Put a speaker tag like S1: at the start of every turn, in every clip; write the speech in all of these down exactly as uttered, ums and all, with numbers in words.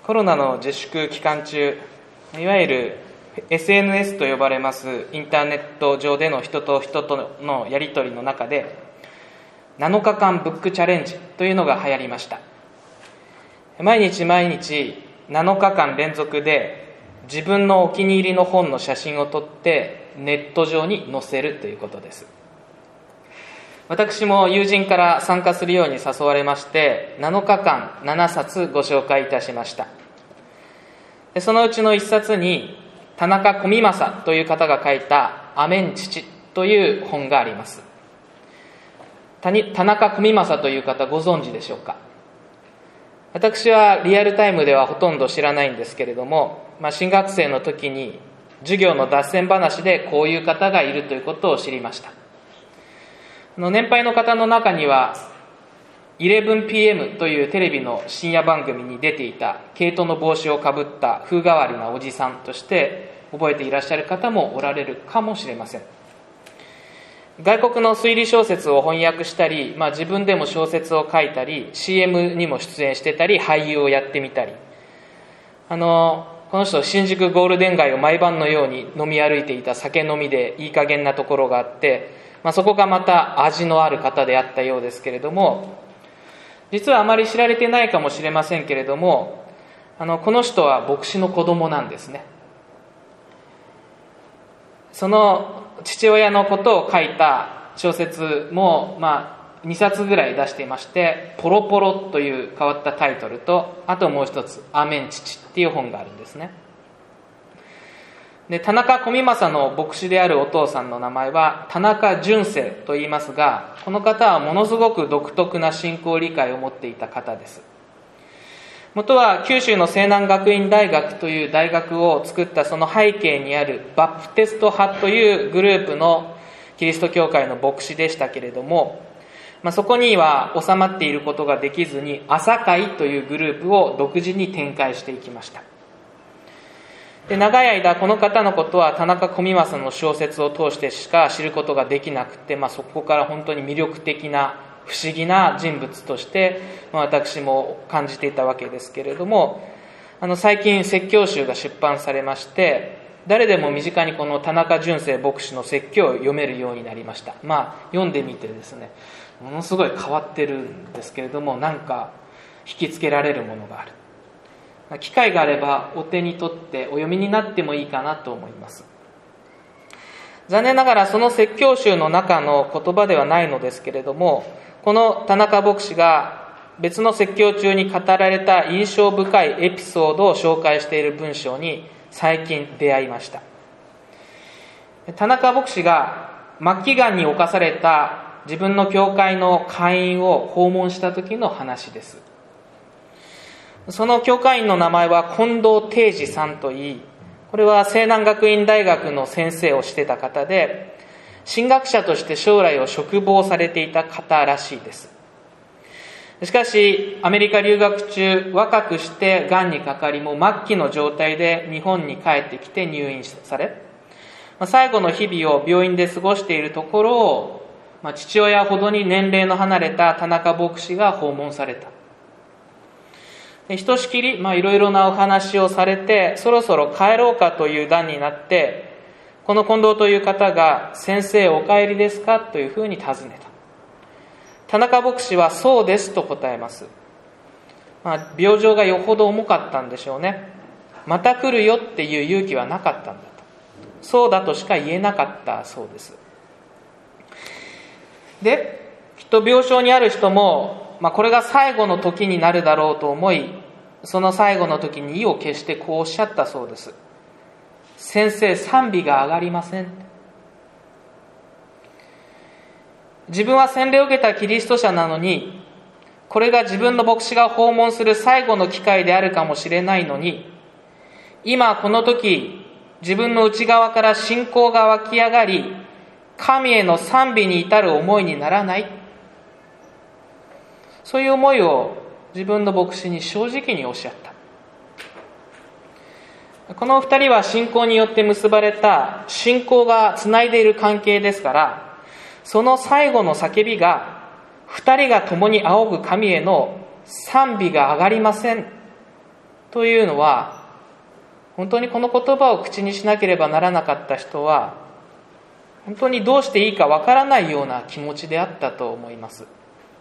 S1: コロナの自粛期間中、いわゆる エスエヌエス と呼ばれますインターネット上での人と人とのやり取りの中で、なのかかんブックチャレンジというのが流行りました。毎日毎日なのかかん連続で自分のお気に入りの本の写真を撮ってネット上に載せるということです。私も友人から参加するように誘われまして、なのかかんななさつご紹介いたしました。でそのうちのいっさつに田中小正という方が書いたアメン父という本があります。田中小正という方ご存知でしょうか。私はリアルタイムではほとんど知らないんですけれども、まあ、新学生の時に授業の脱線話でこういう方がいるということを知りました。年配の方の中には イレブンピーエム というテレビの深夜番組に出ていた毛糸の帽子をかぶった風変わりなおじさんとして覚えていらっしゃる方もおられるかもしれません。外国の推理小説を翻訳したり、まあ、自分でも小説を書いたり シーエム にも出演してたり俳優をやってみたり、あのこの人新宿ゴールデン街を毎晩のように飲み歩いていた酒飲みでいい加減なところがあって、まあ、そこがまた味のある方であったようですけれども、実はあまり知られてないかもしれませんけれども、あのこの人は牧師の子供なんですね。その父親のことを書いた小説も、まあ、にさつぐらい出していまして、ポロポロという変わったタイトルと、あともう一つアメン父っていう本があるんですね。で田中小正の牧師であるお父さんの名前は田中淳生と言いますが、この方はものすごく独特な信仰理解を持っていた方です。元は九州の西南学院大学という大学を作ったその背景にあるバプテスト派というグループのキリスト教会の牧師でしたけれども、まあ、そこには収まっていることができずに朝会というグループを独自に展開していきました。で長い間この方のことは田中小正の小説を通してしか知ることができなくて、まあ、そこから本当に魅力的な不思議な人物として、まあ、私も感じていたわけですけれども、あの最近説教集が出版されまして、誰でも身近にこの田中淳生牧師の説教を読めるようになりました。まあ読んでみてですね、ものすごい変わってるんですけれども、なんか引きつけられるものがある。機会があればお手に取ってお読みになってもいいかなと思います。残念ながらその説教集の中の言葉ではないのですけれども、この田中牧師が別の説教中に語られた印象深いエピソードを紹介している文章に最近出会いました。田中牧師が末期がんに侵された自分の教会の会員を訪問した時の話です。その教会員の名前は近藤定治さんといい、これは西南学院大学の先生をしていた方で、神学者として将来を嘱望されていた方らしいです。しかしアメリカ留学中、若くしてがんにかかり、もう末期の状態で日本に帰ってきて入院され、最後の日々を病院で過ごしているところを、父親ほどに年齢の離れた田中牧師が訪問された。ひとしきり、まあ、いろいろなお話をされて、そろそろ帰ろうかという段になって、この近藤という方が、先生お帰りですかというふうに尋ねた。田中牧師はそうですと答えます。まあ、病状がよほど重かったんでしょうね。また来るよっていう勇気はなかったんだと。そうだとしか言えなかったそうです。で、きっと病床にある人も、まあ、これが最後の時になるだろうと思い、その最後の時に意を決してこうおっしゃったそうです。先生、賛美が上がりません。自分は洗礼を受けたキリスト者なのに、これが自分の牧師が訪問する最後の機会であるかもしれないのに、今この時、自分の内側から信仰が湧き上がり、神への賛美に至る思いにならない。そういう思いを自分の牧師に正直におっしゃった。この二人は信仰によって結ばれた、信仰がつないでいる関係ですから、その最後の叫びが、二人が共に仰ぐ神への賛美が上がりませんというのは、本当にこの言葉を口にしなければならなかった人は、本当にどうしていいかわからないような気持ちであったと思います。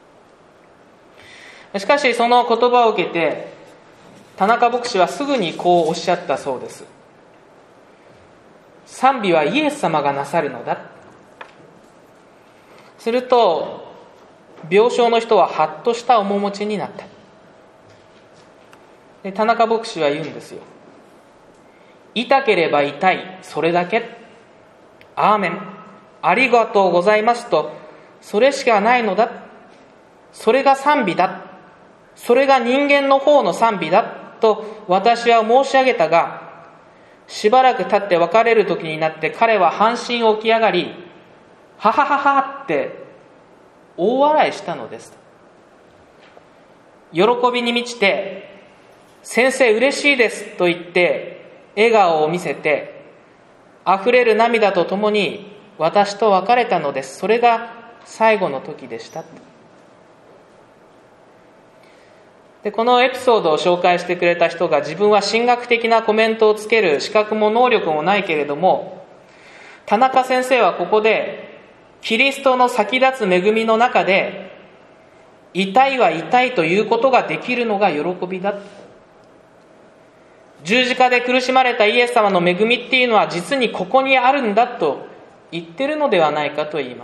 S1: しかしその言葉を受けて、田中牧師はすぐにこうおっしゃったそうです。賛美はイエス様がなさるのだ。すると病床の人はハッとした面持ちになった。で、田中牧師は言うんですよ。痛ければ痛い、それだけ。アーメン、ありがとうございますと、それしかないのだ。それが賛美だ。それが人間の方の賛美だと私は申し上げたが、しばらく経って別れる時になって彼は半身起き上がり、ははははって大笑いしたのです。喜びに満ちて、先生嬉しいですと言って笑顔を見せて、溢れる涙とともに私と別れたのです。それが最後の時でした。で、このエピソードを紹介してくれた人が、自分は神学的なコメントをつける資格も能力もないけれども、田中先生はここでキリストの先立つ恵みの中で、痛いは痛いということができるのが喜びだ。十字架で苦しまれたイエス様の恵みっていうのは実にここにあるんだと言ってるのではないかと言います。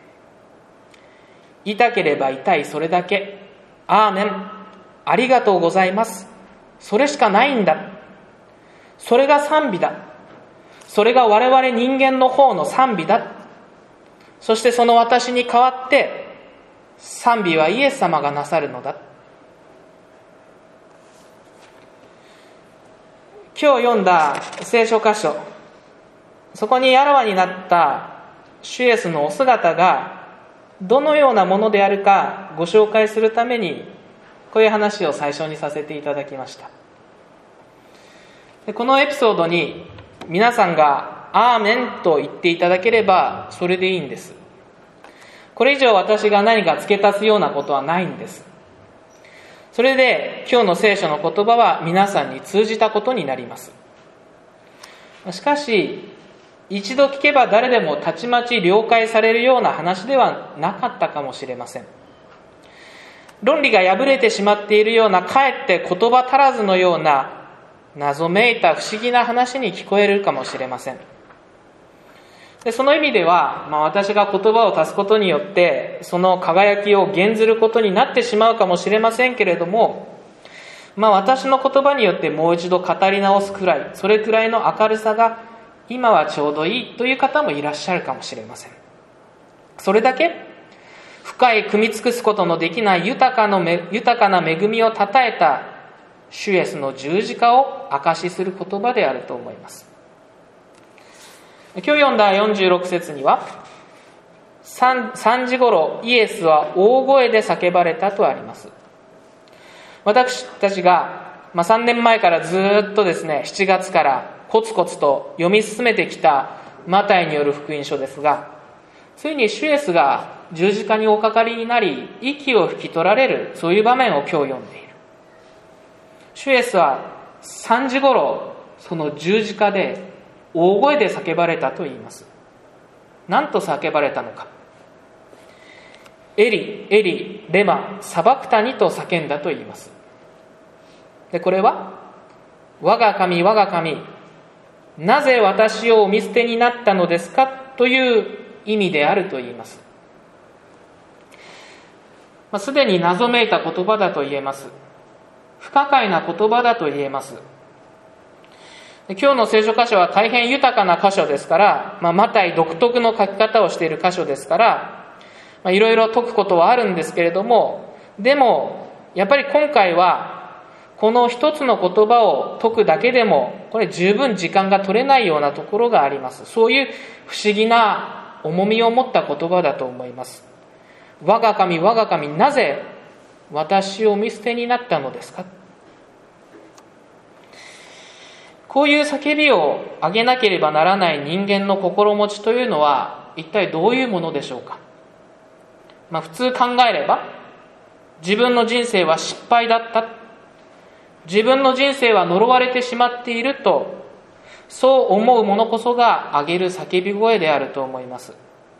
S1: 痛ければ痛い、それだけ。アーメン、ありがとうございます。それしかないんだ。それが賛美だ。それが我々人間の方の賛美だ。そしてその私に代わって賛美はイエス様がなさるのだ。今日読んだ聖書箇所、そこにあらわになった主イエスのお姿がどのようなものであるかご紹介するために、こういう話を最初にさせていただきました。で、このエピソードに皆さんがアーメンと言っていただければそれでいいんです。これ以上私が何か付け足すようなことはないんです。それで今日の聖書の言葉は皆さんに通じたことになります。しかし一度聞けば誰でもたちまち了解されるような話ではなかったかもしれません。論理が破れてしまっているような、かえって言葉足らずのような謎めいた不思議な話に聞こえるかもしれません。で、その意味では、まあ、私が言葉を足すことによってその輝きを減ずることになってしまうかもしれませんけれども、まあ、私の言葉によってもう一度語り直すくらい、それくらいの明るさが今はちょうどいいという方もいらっしゃるかもしれません。それだけ深い汲み尽くすことのできない豊かの豊かな恵みをたたえた主イエスの十字架を証しする言葉であると思います。今日読んだよんじゅうろく節には、 3, 3時ごろイエスは大声で叫ばれたとあります。私たちが、まあ、さんねんまえからずっとですね、しちがつからコツコツと読み進めてきたマタイによる福音書ですが、ついに主イエスが十字架におかかりになり息を吹き取られる、そういう場面を今日読んでいる。主イエスはさんじごろその十字架で大声で叫ばれたと言います。何と叫ばれたのか。エリエリレマサバクタニと叫んだと言います。で、これは我が神我が神、なぜ私をお見捨てになったのですかという意味であると言います。まあ、すでに謎めいた言葉だと言えます。不可解な言葉だと言えます。で、今日の聖書箇所は大変豊かな箇所ですから、まあ、マタイ独特の書き方をしている箇所ですから、まあ、いろいろ解くことはあるんですけれども、でもやっぱり今回はこの一つの言葉を解くだけでもこれ十分時間が取れないようなところがあります。そういう不思議な重みを持った言葉だと思います。我が神我が神、なぜ私を見捨てになったのですか。こういう叫びを上げなければならない人間の心持ちというのは一体どういうものでしょうか。まあ、普通考えれば自分の人生は失敗だった、 自分の人生は呪われてしまっていると、そう思う者こそが上げる叫び声であると思います。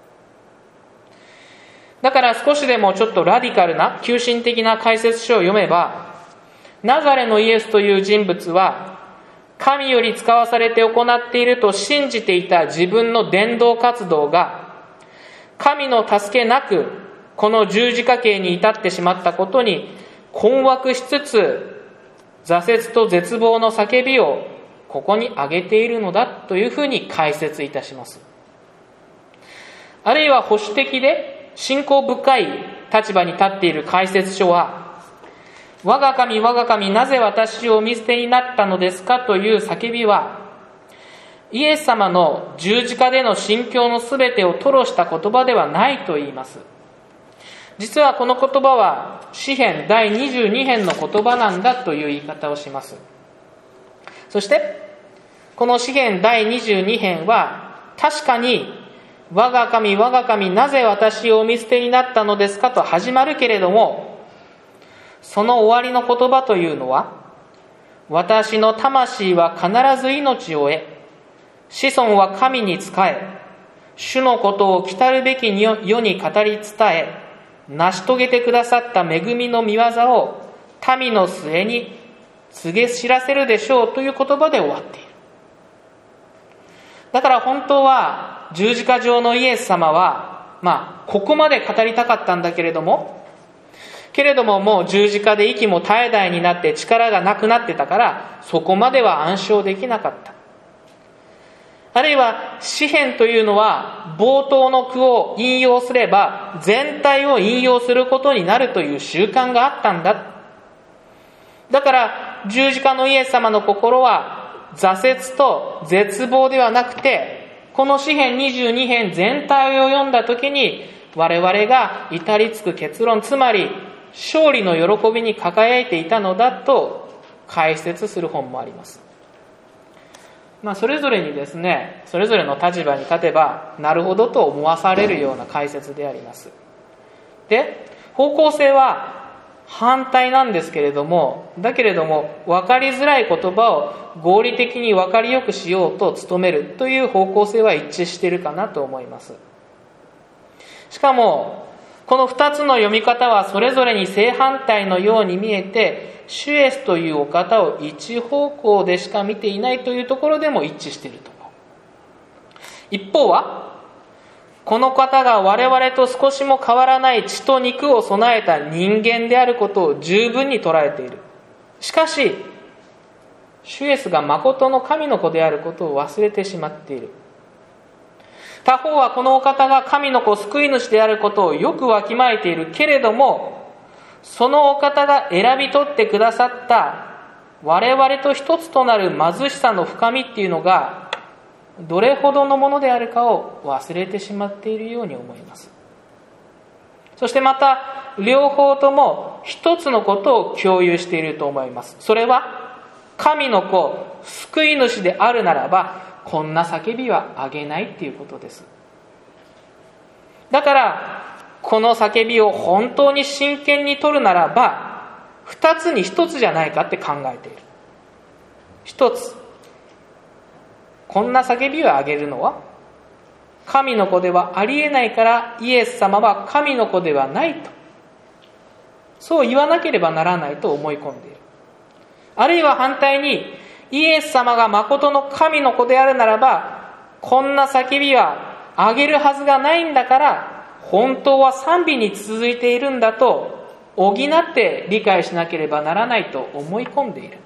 S1: だから少しでもちょっとラディカルな急進的な解説書を読めば、ナザレのイエスという人物は神より使わされて行っていると信じていた自分の伝道活動が神の助けなくこの十字架刑に至ってしまったことに困惑しつつ、挫折と絶望の叫びをここに挙げているのだというふうに解説いたします。あるいは保守的で信仰深い立場に立っている解説書は、我が神我が神なぜ私をお見捨てになったのですかという叫びは、イエス様の十字架での心境のすべてを吐露した言葉ではないと言います。実はこの言葉は詩編だいにじゅうに編の言葉なんだという言い方をします。そしてこの詩編だいにじゅうに編は確かに我が神我が神なぜ私をお見捨てになったのですかと始まるけれども、その終わりの言葉というのは、私の魂は必ず命を得、子孫は神に仕え、主のことを来たるべき世に語り伝え、成し遂げてくださった恵みの御業を民の末に告げ知らせるでしょうという言葉で終わっている。だから本当は十字架上のイエス様は、まあここまで語りたかったんだけれども、けれどももう十字架で息も絶え絶えになって力がなくなってたから、そこまでは暗唱できなかった。あるいは詩編というのは冒頭の句を引用すれば全体を引用することになるという習慣があったんだ。だから十字架のイエス様の心は挫折と絶望ではなくて、この詩編にじゅうに編全体を読んだ時に我々が至りつく結論、つまり勝利の喜びに輝いていたのだと解説する本もあります。まあ、それぞれにですね、それぞれの立場に立てばなるほどと思わされるような解説であります。で、方向性は反対なんですけれども、だけれども分かりづらい言葉を合理的に分かりよくしようと努めるという方向性は一致しているかなと思います。しかもこのふたつの読み方はそれぞれに正反対のように見えて、主イエスというお方を一方向でしか見ていないというところでも一致していると思う。一方はこの方が我々と少しも変わらない血と肉を備えた人間であることを十分に捉えている。しかし主イエスが誠の神の子であることを忘れてしまっている。他方はこのお方が神の子救い主であることをよくわきまえているけれども、そのお方が選び取ってくださった我々と一つとなる貧しさの深みっていうのがどれほどのものであるかを忘れてしまっているように思います。そしてまた両方とも一つのことを共有していると思います。それは神の子救い主であるならばこんな叫びはあげないっていうことです。だからこの叫びを本当に真剣に取るならば二つに一つじゃないかって考えている。一つ、こんな叫びをあげるのは神の子ではありえないからイエス様は神の子ではないと、そう言わなければならないと思い込んでいる。あるいは反対にイエス様が誠の神の子であるならばこんな叫びはあげるはずがないんだから本当は賛美に続いているんだと補って理解しなければならないと思い込んでいる。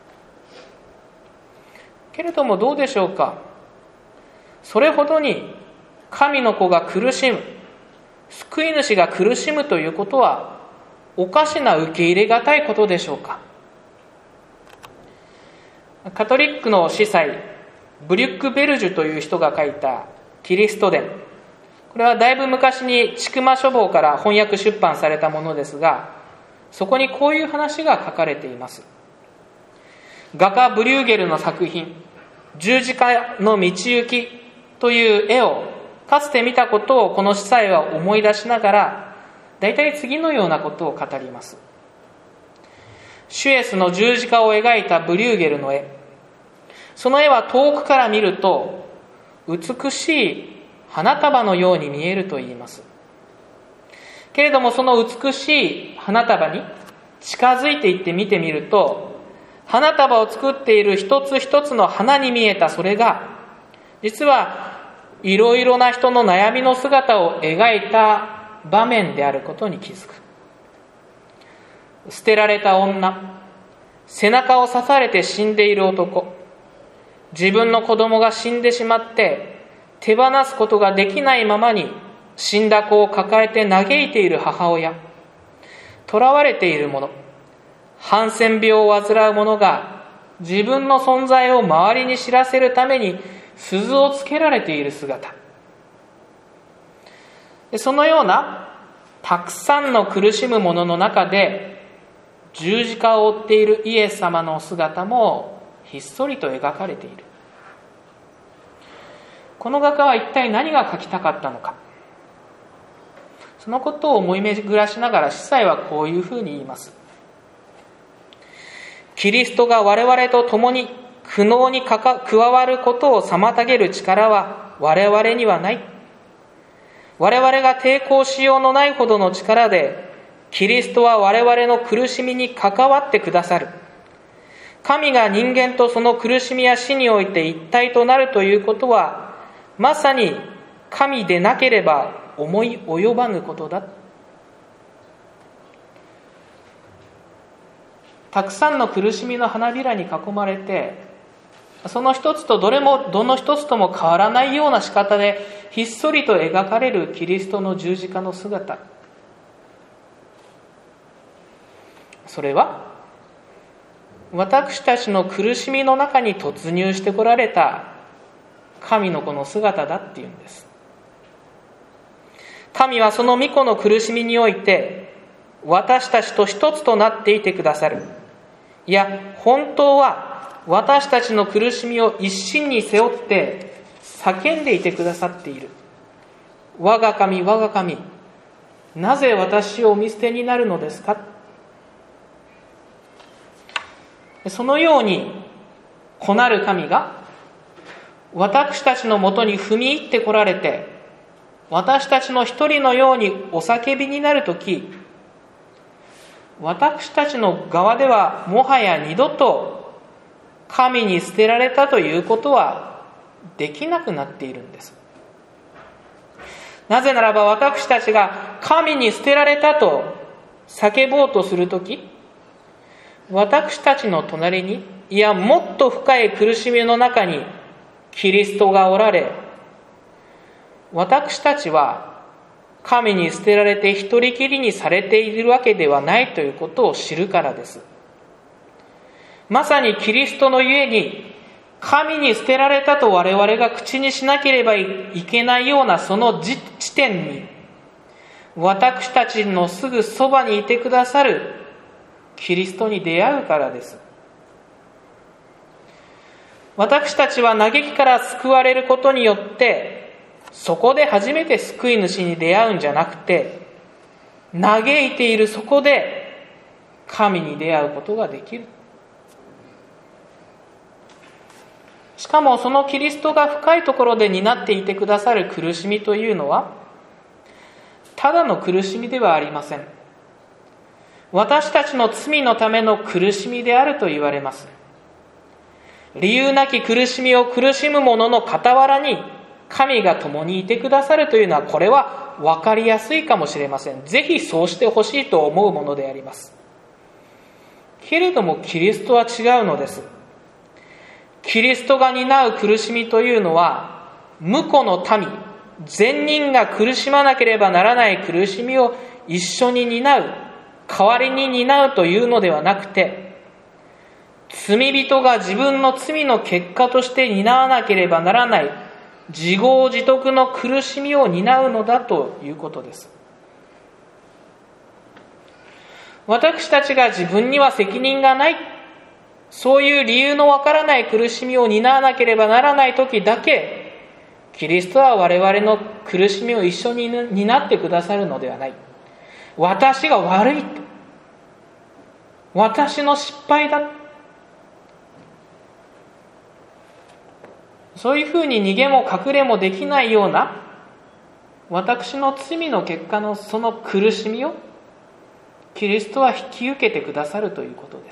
S1: けれどもどうでしょうか。それほどに神の子が苦しむ、救い主が苦しむということはおかしな受け入れがたいことでしょうか。カトリックの司祭ブリュックベルジュという人が書いたキリスト伝、これはだいぶ昔に千曲書房から翻訳出版されたものですが、そこにこういう話が書かれています。画家ブリューゲルの作品十字架の道行きという絵をかつて見たことをこの司祭は思い出しながら、だいたい次のようなことを語ります。 シュエスの十字架を描いたブリューゲルの絵、その絵は遠くから見ると美しい花束のように見えると言います。けれども、その美しい花束に近づいていって見てみると、花束を作っている一つ一つの花に見えたそれが、実はいろいろな人の悩みの姿を描いた場面であることに気づく。捨てられた女、背中を刺されて死んでいる男、自分の子供が死んでしまって手放すことができないままに死んだ子を抱えて嘆いている母親、囚われている者、ハンセン病を患う者が自分の存在を周りに知らせるために鈴をつけられている姿、そのようなたくさんの苦しむ者の中で十字架を追っているイエス様の姿もひっそりと描かれている。この画家は一体何が描きたかったのか、そのことを思い巡らしながら司祭はこういうふうに言います。キリストが我々と共に苦悩に加わることを妨げる力は我々にはない。我々が抵抗しようのないほどの力でキリストは我々の苦しみに関わってくださる。神が人間とその苦しみや死において一体となるということは、まさに神でなければ思い及ばぬことだ。たくさんの苦しみの花びらに囲まれて、その一つとどれもどの一つとも変わらないような仕方でひっそりと描かれるキリストの十字架の姿、それは私たちの苦しみの中に突入してこられた神の子の姿だっていうんです。神はその御子の苦しみにおいて私たちと一つとなっていてくださる。いや、本当は私たちの苦しみを一身に背負って叫んでいてくださっている。我が神、我が神、なぜ私をお見捨てになるのですか。そのように子なる神が私たちのもとに踏み入ってこられて、私たちの一人のようにお叫びになるとき、私たちの側ではもはや二度と神に捨てられたということはできなくなっているんです。なぜならば、私たちが神に捨てられたと叫ぼうとするとき、私たちの隣に、いやもっと深い苦しみの中にキリストがおられ、私たちは神に捨てられて一人きりにされているわけではないということを知るからです。まさにキリストのゆえに、神に捨てられたと我々が口にしなければいけないようなその地点に、私たちのすぐそばにいてくださるキリストに出会うからです。私たちは嘆きから救われることによって、そこで初めて救い主に出会うんじゃなくて、嘆いているそこで神に出会うことができる。しかもそのキリストが深いところで担っていてくださる苦しみというのは、ただの苦しみではありません。私たちの罪のための苦しみであると言われます。理由なき苦しみを苦しむ者の傍らに神が共にいてくださるというのは、これは分かりやすいかもしれません。ぜひそうしてほしいと思うものであります。けれどもキリストは違うのです。キリストが担う苦しみというのは、無辜の民、善人が苦しまなければならない苦しみを一緒に担う、代わりに担うというのではなくて、罪人が自分の罪の結果として担わなければならない自業自得の苦しみを担うのだということです。私たちが自分には責任がない、そういう理由のわからない苦しみを担わなければならないときだけ、キリストは我々の苦しみを一緒に担ってくださるのではない。私が悪いと、 私の失敗だ、そういうふうに逃げも隠れもできないような私の罪の結果のその苦しみをキリストは引き受けてくださるということです。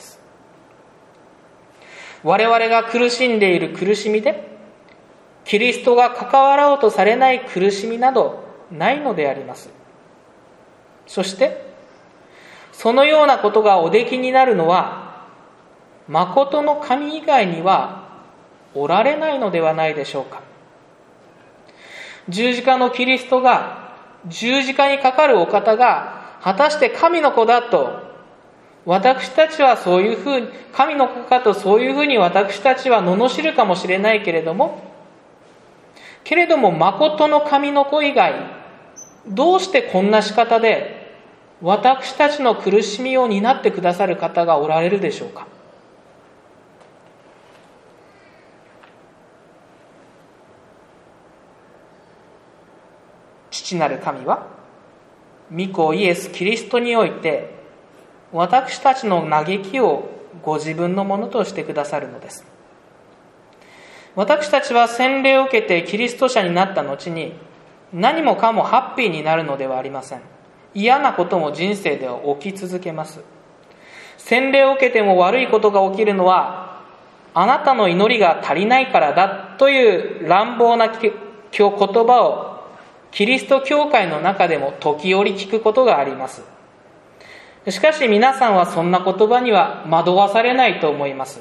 S1: 我々が苦しんでいる苦しみでキリストが関わろうとされない苦しみなどないのであります。そしてそのようなことがおできになるのは誠の神以外にはおられないのではないでしょうか。十字架のキリストが、十字架にかかるお方が果たして神の子だと私たちはそういうふうに、神の子かとそういうふうに私たちは罵るかもしれないけれども、けれども誠の神の子以外、どうしてこんな仕方で私たちの苦しみを担ってくださる方がおられるでしょうか。父なる神は御子イエス・キリストにおいて私たちの嘆きをご自分のものとしてくださるのです。私たちは洗礼を受けてキリスト者になった後に何もかもハッピーになるのではありません。嫌なことも人生では起き続けます。洗礼を受けても悪いことが起きるのはあなたの祈りが足りないからだという乱暴な言葉をキリスト教会の中でも時折聞くことがあります。しかし皆さんはそんな言葉には惑わされないと思います。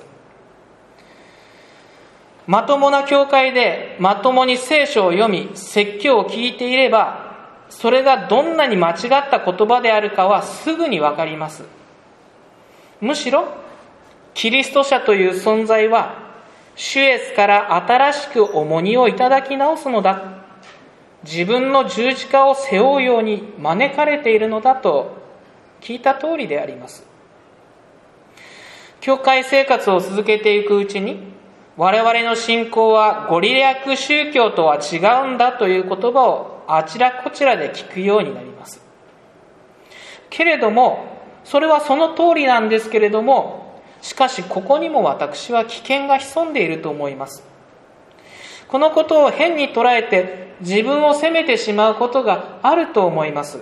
S1: まともな教会でまともに聖書を読み説教を聞いていれば、それがどんなに間違った言葉であるかはすぐにわかります。むしろキリスト者という存在は主イエスから新しく重荷をいただき直すのだ、自分の十字架を背負うように招かれているのだと聞いた通りであります。教会生活を続けていくうちに、我々の信仰はご利益宗教とは違うんだという言葉をあちらこちらで聞くようになります。けれどもそれはその通りなんですけれども、しかしここにも私は危険が潜んでいると思います。このことを変に捉えて自分を責めてしまうことがあると思います。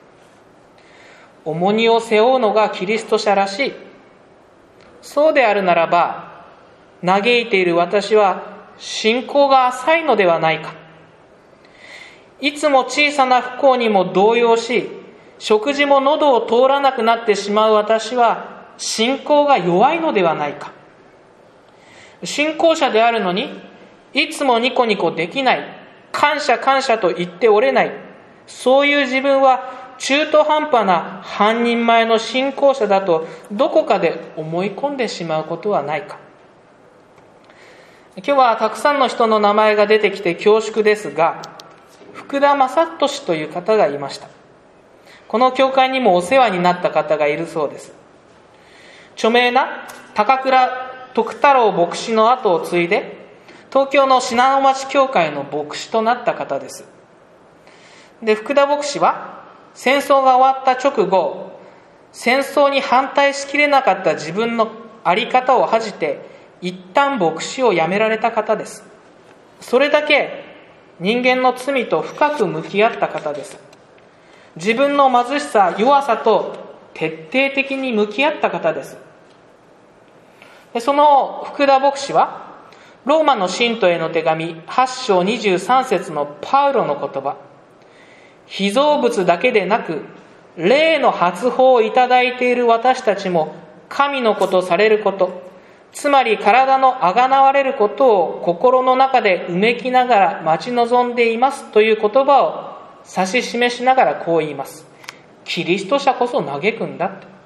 S1: 重荷を背負うのがキリスト者らしい。そうであるならば、嘆いている私は信仰が浅いのではないか。いつも小さな不幸にも動揺し、食事も喉を通らなくなってしまう私は信仰が弱いのではないか。信仰者であるのにいつもニコニコできない、感謝感謝と言っておれない、そういう自分は中途半端な半人前の信仰者だとどこかで思い込んでしまうことはないか。今日はたくさんの人の名前が出てきて恐縮ですが、福田正俊という方がいました。この教会にもお世話になった方がいるそうです。著名な高倉徳太郎牧師の後を継いで東京の信濃町教会の牧師となった方です。で、福田牧師は戦争が終わった直後、戦争に反対しきれなかった自分の在り方を恥じて一旦牧師を辞められた方です。それだけ人間の罪と深く向き合った方です。自分の貧しさ、弱さと徹底的に向き合った方です。で、その福田牧師はローマの信徒への手紙はち章にじゅうさん節のパウロの言葉、被造物だけでなく霊の発砲をいただいている私たちも神の子とされること、つまり体のあがなわれることを心の中でうめきながら待ち望んでいますという言葉を指し示しながらこう言います。キリスト者こそ嘆くんだと。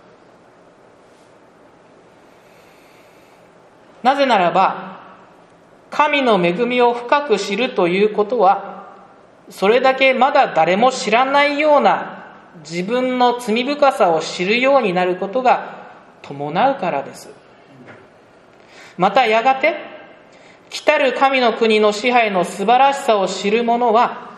S1: なぜならば、神の恵みを深く知るということは、それだけまだ誰も知らないような自分の罪深さを知るようになることが伴うからです。またやがて来たる神の国の支配の素晴らしさを知る者は、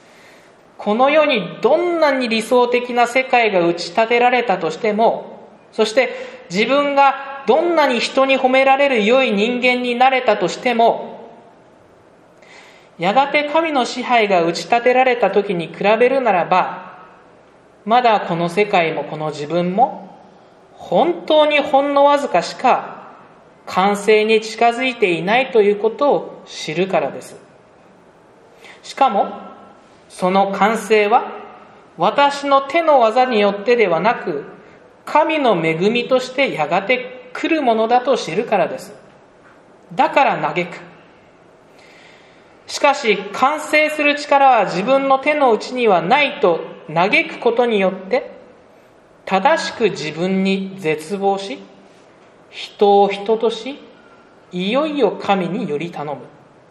S1: この世にどんなに理想的な世界が打ち立てられたとしても、 そして自分がどんなに人に褒められる良い人間になれたとしても、やがて神の支配が打ち立てられた時に比べるならば、まだこの世界もこの自分も本当にほんのわずかしか完成に近づいていないということを知るからです。しかもその完成は私の手の技によってではなく、神の恵みとしてやがて来るものだと知るからです。だから嘆く。しかし完成する力は自分の手の内にはないと嘆くことによって、正しく自分に絶望し、人を人とし、いよいよ神により頼む。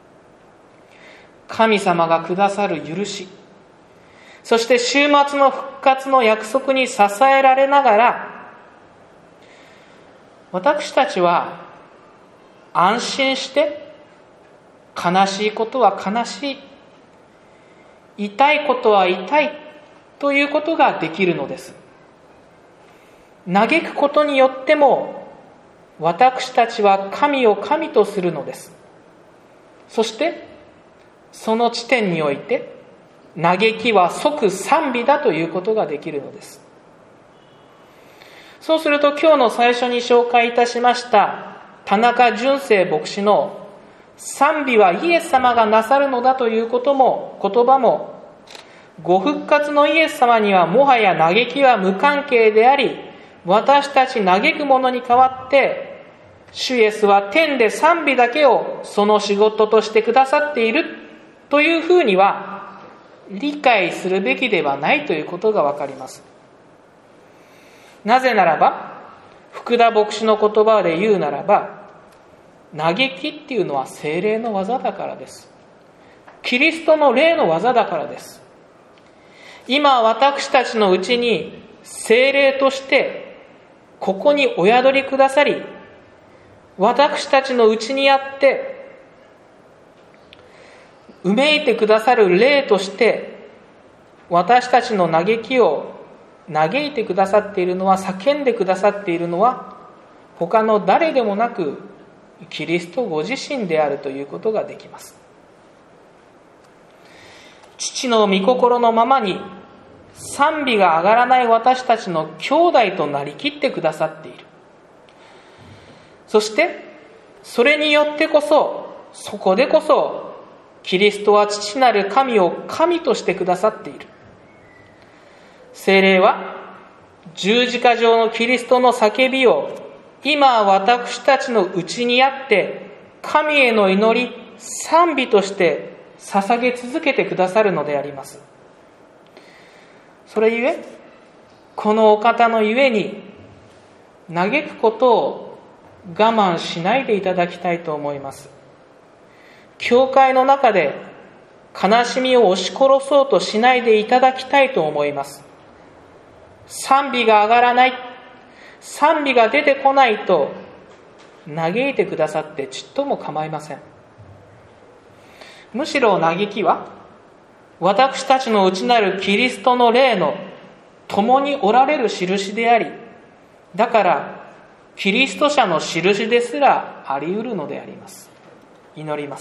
S1: 神様がくださる許し、そして終末の復活の約束に支えられながら、私たちは安心して悲しいことは悲しい、痛いことは痛いということができるのです。嘆くことによっても私たちは神を神とするのです。そしてその地点において嘆きは即賛美だということができるのです。そうすると今日の最初に紹介いたしました田中純正牧師の賛美はイエス様がなさるのだということも言葉も、ご復活のイエス様にはもはや嘆きは無関係であり、私たち嘆くものに代わって主イエスは天で賛美だけをその仕事としてくださっているというふうには理解するべきではないということがわかります。なぜならば、福田牧師の言葉で言うならば、嘆きっていうのは聖霊の技だからです。キリストの霊の技だからです。今私たちのうちに聖霊としてここにお宿りくださり、私たちのうちにあってうめいてくださる霊として私たちの嘆きを嘆いてくださっているのは、叫んでくださっているのは他の誰でもなくキリストご自身であるということができます。父の御心のままに賛美が上がらない私たちの兄弟となりきってくださっている。そしてそれによってこそ、そこでこそキリストは父なる神を神としてくださっている。聖霊は十字架上のキリストの叫びを今私たちのうちにあって神への祈り、賛美として捧げ続けてくださるのであります。それゆえこのお方のゆえに嘆くことを我慢しないでいただきたいと思います。教会の中で悲しみを押し殺そうとしないでいただきたいと思います。賛美が上がらない、賛美が出てこないと嘆いてくださってちっとも構いません。むしろ嘆きは私たちの内なるキリストの霊の共におられる印であり、だからキリスト者の印ですらあり得るのであります。祈ります。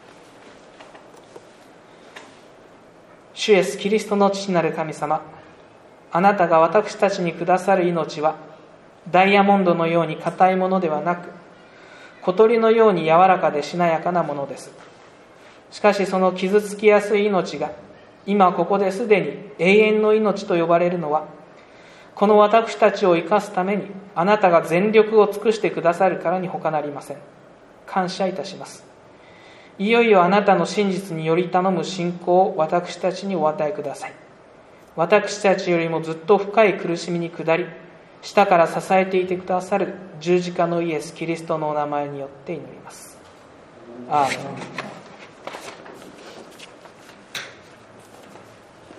S1: 主イエスキリストの父なる神様、あなたが私たちにくださる命はダイヤモンドのように硬いものではなく、小鳥のように柔らかでしなやかなものです。しかしその傷つきやすい命が今ここですでに永遠の命と呼ばれるのは、この私たちを生かすためにあなたが全力を尽くしてくださるからに他なりません。感謝いたします。いよいよあなたの真実により頼む信仰を私たちにお与えください。私たちよりもずっと深い苦しみに下り、下から支えていてくださる十字架のイエス・キリストのお名前によって祈ります。アーメン。